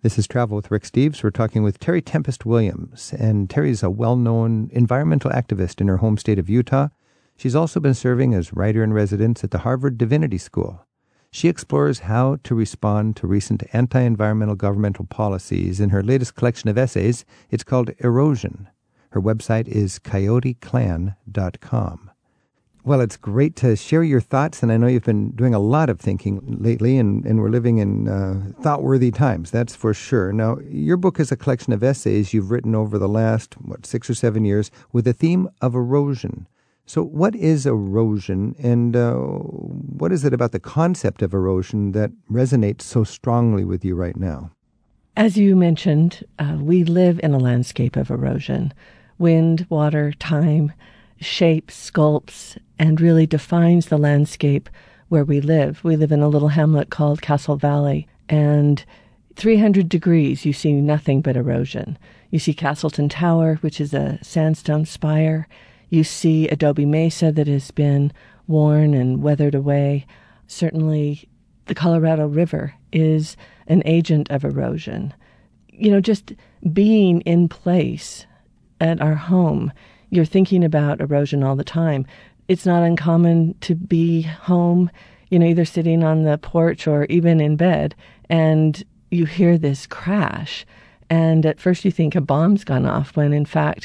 This is Travel with Rick Steves. We're talking with Terry Tempest Williams, and Terry's a well-known environmental activist in her home state of Utah. She's also been serving as writer-in-residence at the Harvard Divinity School. She explores how to respond to recent anti-environmental governmental policies in her latest collection of essays. It's called Erosion. Her website is coyoteclan.com. Well, it's great to share your thoughts, and I know you've been doing a lot of thinking lately, and we're living in thought-worthy times, that's for sure. Now, your book is a collection of essays you've written over the last, 6 or 7 years with the theme of erosion. So what is erosion, and what is it about the concept of erosion that resonates so strongly with you right now? As you mentioned, we live in a landscape of erosion. Wind, water, time shapes, sculpts, and really defines the landscape where we live. We live in a little hamlet called Castle Valley, and 300 degrees, you see nothing but erosion. You see Castleton Tower, which is a sandstone spire. You see Adobe Mesa that has been worn and weathered away. Certainly, the Colorado River is an agent of erosion. Just being in place at our home, you're thinking about erosion all the time. It's not uncommon to be home, either sitting on the porch or even in bed, and you hear this crash. And at first you think a bomb's gone off, when in fact,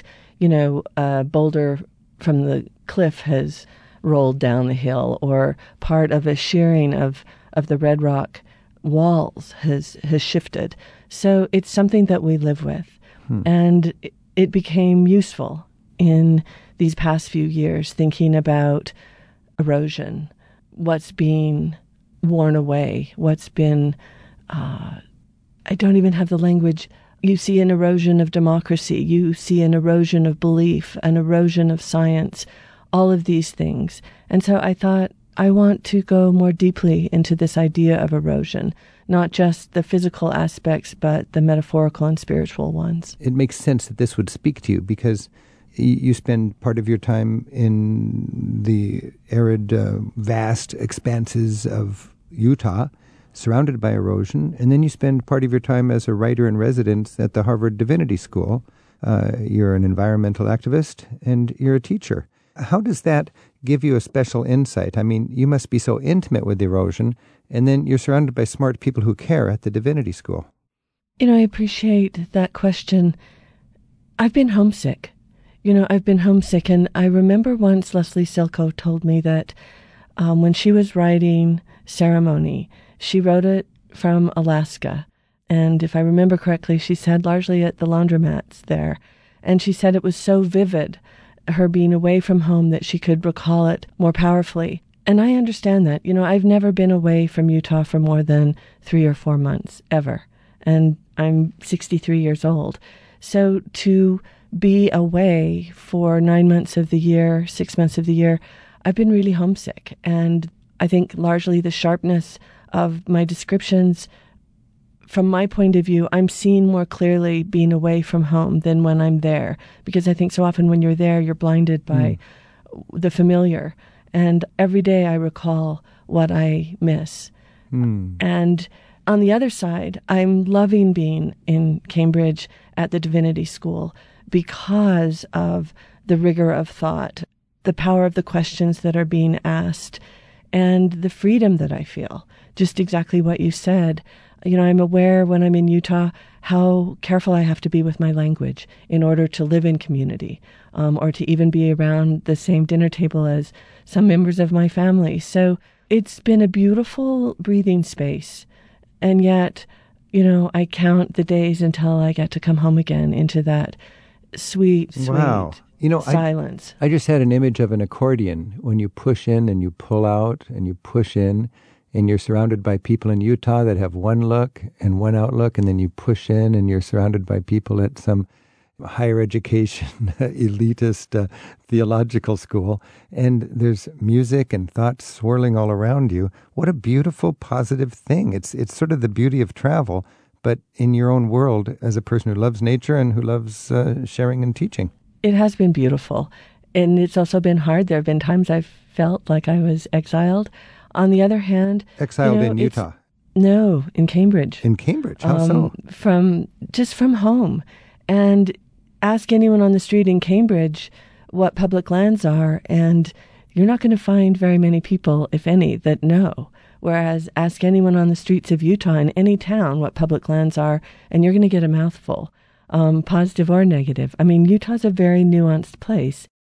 a boulder from the cliff has rolled down the hill, or part of a shearing of the Red Rock walls has shifted. So it's something that we live with. And it became useful in these past few years, thinking about erosion, what's being worn away, what's been, I don't even have the language. You see an erosion of democracy, you see an erosion of belief, an erosion of science, all of these things. And so I thought, I want to go more deeply into this idea of erosion, not just the physical aspects, but the metaphorical and spiritual ones. It makes sense that this would speak to you because you spend part of your time in the arid, vast expanses of Utah, surrounded by erosion, and then you spend part of your time as a writer-in-residence at the Harvard Divinity School. You're an environmental activist, and you're a teacher. How does that give you a special insight? I mean, you must be so intimate with erosion, and then you're surrounded by smart people who care at the Divinity School. I appreciate that question. I've been homesick. I've been homesick, and I remember once Leslie Silko told me that when she was writing Ceremony, she wrote it from Alaska. And if I remember correctly, she said largely at the laundromats there. And she said it was so vivid, her being away from home, that she could recall it more powerfully. And I understand that. I've never been away from Utah for more than 3 or 4 months, ever. And I'm 63 years old. So to be away for 9 months of the year, 6 months of the year, I've been really homesick. And I think largely the sharpness of my descriptions, from my point of view, I'm seeing more clearly being away from home than when I'm there. Because I think so often when you're there, you're blinded by the familiar. And every day I recall what I miss. And on the other side, I'm loving being in Cambridge at the Divinity School because of the rigor of thought, the power of the questions that are being asked, and the freedom that I feel. Just exactly what you said. I'm aware when I'm in Utah how careful I have to be with my language in order to live in community, or to even be around the same dinner table as some members of my family. So it's been a beautiful breathing space. And yet, I count the days until I get to come home again into that sweet silence. I just had an image of an accordion when you push in and you pull out and you push in, and you're surrounded by people in Utah that have one look and one outlook, and then you push in and you're surrounded by people at some higher education, elitist theological school, and there's music and thoughts swirling all around you. What a beautiful, positive thing. It's sort of the beauty of travel, but in your own world as a person who loves nature and who loves sharing and teaching. It has been beautiful, and it's also been hard. There have been times I've felt like I was exiled. On the other hand... Exiled in Utah? No, in Cambridge. In Cambridge? How so? From home. And ask anyone on the street in Cambridge what public lands are, and you're not going to find very many people, if any, that know. Whereas ask anyone on the streets of Utah in any town what public lands are, and you're going to get a mouthful, positive or negative. I mean, Utah's a very nuanced place.